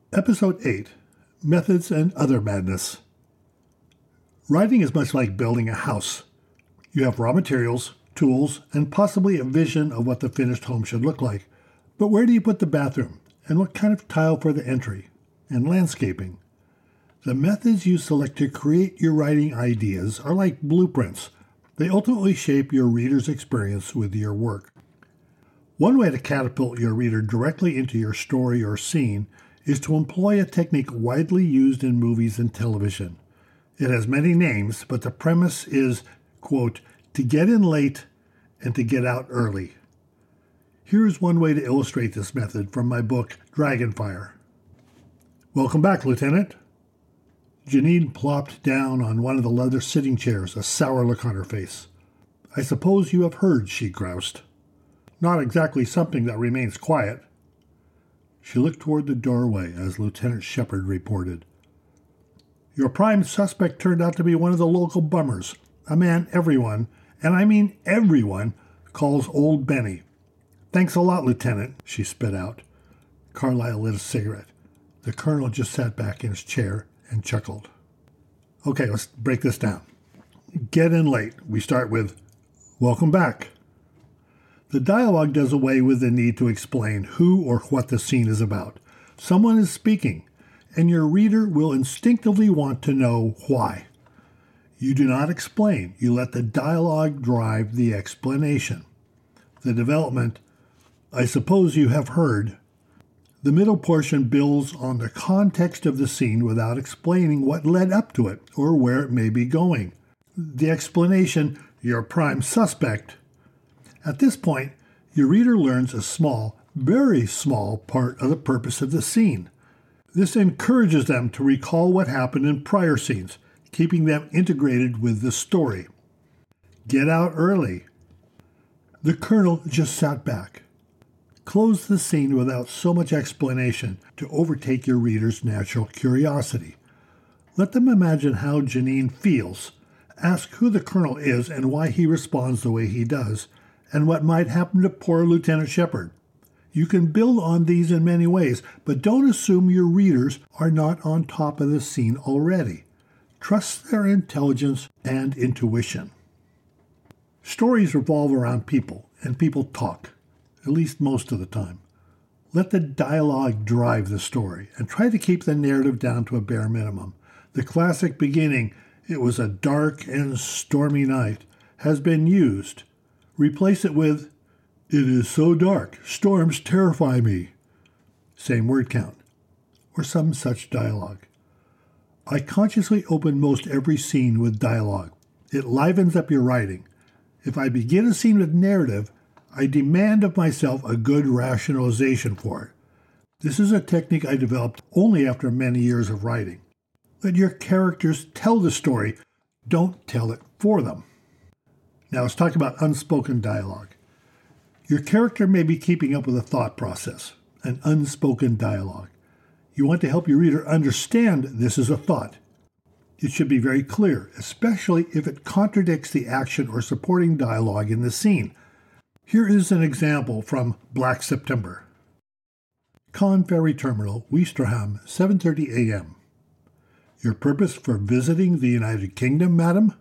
Episode 8, Methods and Other Madness. Writing is much like building a house. You have raw materials, tools, and possibly a vision of what the finished home should look like. But where do you put the bathroom? And what kind of tile for the entry? And landscaping? The methods you select to create your writing ideas are like blueprints. They ultimately shape your reader's experience with your work. One way to catapult your reader directly into your story or scene is to employ a technique widely used in movies and television. It has many names, but the premise is, quote, to get in late and to get out early. Here's one way to illustrate this method from my book, Dragonfire. Welcome back, Lieutenant. Janine plopped down on one of the leather sitting chairs, a sour look on her face. I suppose you have heard, she groused. Not exactly something that remains quiet. She looked toward the doorway as Lieutenant Shepard reported. Your prime suspect turned out to be one of the local bummers, a man everyone, and I mean everyone, calls Old Benny. Thanks a lot, Lieutenant, she spit out. Carlyle lit a cigarette. The colonel just sat back in his chair and chuckled. Okay, let's break this down. Get in late. We start with, welcome back. The dialogue does away with the need to explain who or what the scene is about. Someone is speaking, and your reader will instinctively want to know why. You do not explain. You let the dialogue drive the explanation. The development, I suppose you have heard. The middle portion builds on the context of the scene without explaining what led up to it or where it may be going. The explanation, your prime suspect. At this point, your reader learns a small, very small part of the purpose of the scene. This encourages them to recall what happened in prior scenes, keeping them integrated with the story. Get out early. The colonel just sat back. Close the scene without so much explanation to overtake your reader's natural curiosity. Let them imagine how Janine feels. Ask who the colonel is and why he responds the way he does, and what might happen to poor Lieutenant Shepard. You can build on these in many ways, but don't assume your readers are not on top of the scene already. Trust their intelligence and intuition. Stories revolve around people, and people talk, at least most of the time. Let the dialogue drive the story, and try to keep the narrative down to a bare minimum. The classic beginning, "It was a dark and stormy night," has been used. Replace it with, "It is so dark, storms terrify me." Same word count, or some such dialogue. I consciously open most every scene with dialogue. It livens up your writing. If I begin a scene with narrative, I demand of myself a good rationalization for it. This is a technique I developed only after many years of writing. Let your characters tell the story, don't tell it for them. Now let's talk about unspoken dialogue. Your character may be keeping up with a thought process, an unspoken dialogue. You want to help your reader understand this is a thought. It should be very clear, especially if it contradicts the action or supporting dialogue in the scene. Here is an example from Black September. Con Ferry Terminal, Ouistreham, 7:30 a.m. Your purpose for visiting the United Kingdom, madam?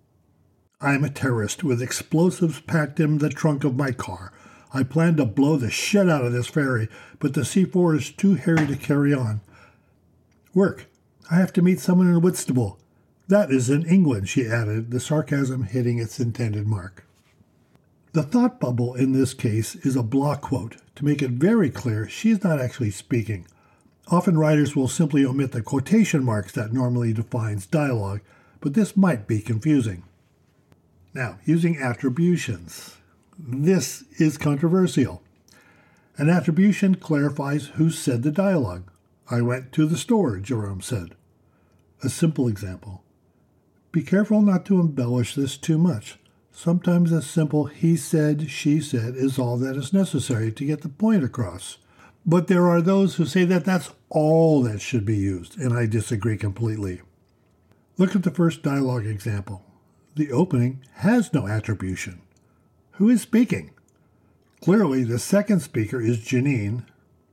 I am a terrorist with explosives packed in the trunk of my car. I plan to blow the shit out of this ferry, but the C4 is too hairy to carry on. Work. I have to meet someone in Whitstable. That is in England, she added, the sarcasm hitting its intended mark. The thought bubble in this case is a block quote. To make it very clear, she is not actually speaking. Often writers will simply omit the quotation marks that normally defines dialogue, but this might be confusing. Now, using attributions. This is controversial. An attribution clarifies who said the dialogue. I went to the store, Jerome said. A simple example. Be careful not to embellish this too much. Sometimes a simple he said, she said is all that is necessary to get the point across. But there are those who say that that's all that should be used, and I disagree completely. Look at the first dialogue example. The opening has no attribution. Who is speaking? Clearly, the second speaker is Janine.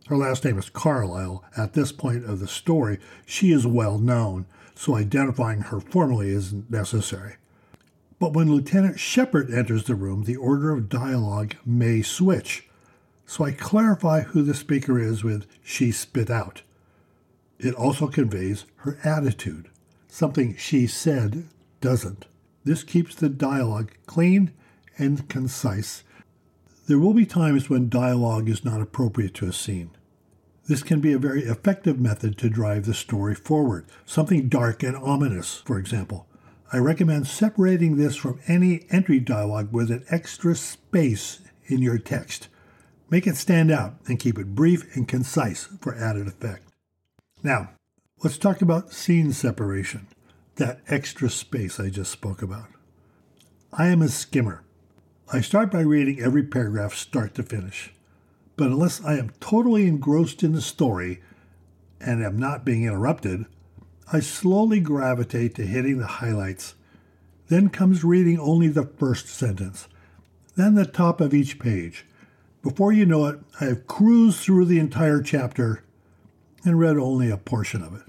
Her last name is Carlisle. At this point of the story, she is well known, so identifying her formally isn't necessary. But when Lieutenant Shepard enters the room, the order of dialogue may switch. So I clarify who the speaker is with "she spit out." It also conveys her attitude, something "she said" doesn't. This keeps the dialogue clean and concise. There will be times when dialogue is not appropriate to a scene. This can be a very effective method to drive the story forward, something dark and ominous, for example. I recommend separating this from any entry dialogue with an extra space in your text. Make it stand out and keep it brief and concise for added effect. Now, let's talk about scene separation, that extra space I just spoke about. I am a skimmer. I start by reading every paragraph start to finish. But unless I am totally engrossed in the story and am not being interrupted, I slowly gravitate to hitting the highlights. Then comes reading only the first sentence, then the top of each page. Before you know it, I have cruised through the entire chapter and read only a portion of it.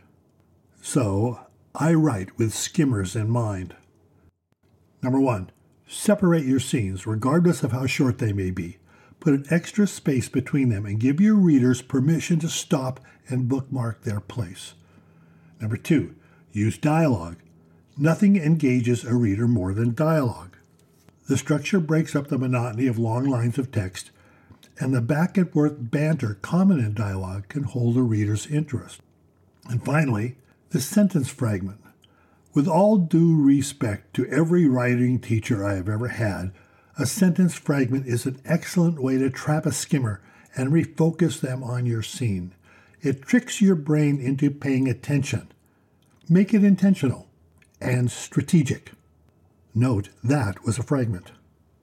So, I write with skimmers in mind. Number 1. Separate your scenes, regardless of how short they may be. Put an extra space between them and give your readers permission to stop and bookmark their place. Number 2. Use dialogue. Nothing engages a reader more than dialogue. The structure breaks up the monotony of long lines of text, and the back-and-forth banter common in dialogue can hold a reader's interest. And finally, the sentence fragment. With all due respect to every writing teacher I have ever had, a sentence fragment is an excellent way to trap a skimmer and refocus them on your scene. It tricks your brain into paying attention. Make it intentional and strategic. Note that was a fragment.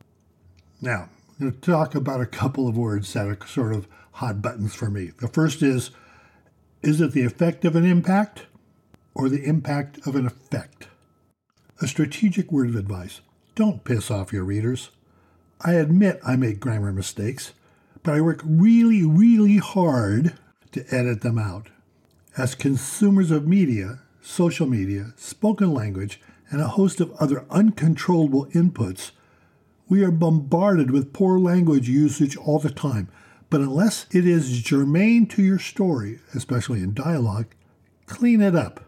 Now, I'm going to talk about a couple of words that are sort of hot buttons for me. The first is it the effect of an impact or the impact of an effect? A strategic word of advice. Don't piss off your readers. I admit I make grammar mistakes, but I work really, really hard to edit them out. As consumers of media, social media, spoken language, and a host of other uncontrollable inputs, we are bombarded with poor language usage all the time. But unless it is germane to your story, especially in dialogue, clean it up.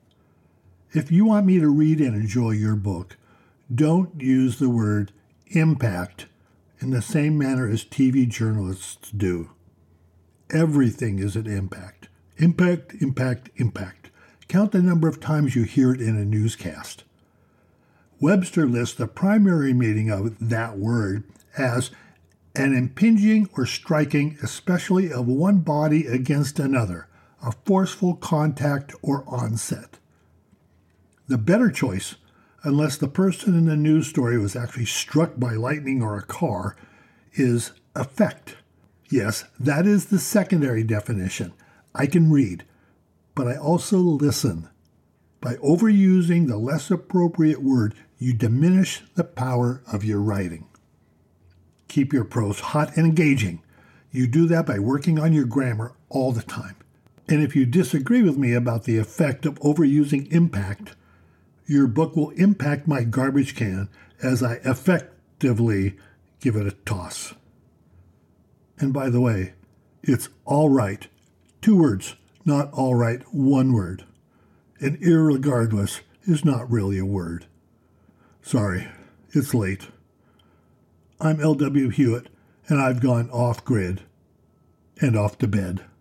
If you want me to read and enjoy your book, don't use the word impact in the same manner as TV journalists do. Everything is an impact. Impact, impact, impact. Count the number of times you hear it in a newscast. Webster lists the primary meaning of that word as an impinging or striking, especially of one body against another, a forceful contact or onset. The better choice, unless the person in the news story was actually struck by lightning or a car, is effect. Yes, that is the secondary definition. I can read, but I also listen. By overusing the less appropriate word, you diminish the power of your writing. Keep your prose hot and engaging. You do that by working on your grammar all the time. And if you disagree with me about the effect of overusing impact, your book will impact my garbage can as I effectively give it a toss. And by the way, it's all right. 2 words, not all right, 1 word. And irregardless is not really a word. Sorry, it's late. I'm L.W. Hewitt, and I've gone off-grid and off to bed.